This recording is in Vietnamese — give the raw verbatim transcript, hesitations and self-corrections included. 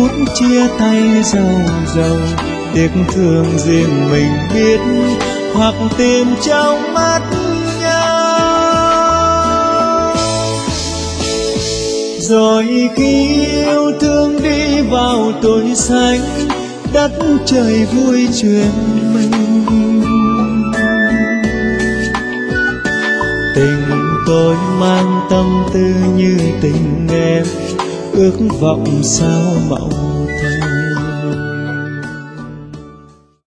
phút chia tay giàu giàu, tiếc thương riêng mình biết, hoặc tìm trong mắt nhau. Rồi khi yêu thương đi vào tối xanh, đất trời vui chuyện mình. Tình tôi mang tâm tư như tình em, ước vọng sao mộng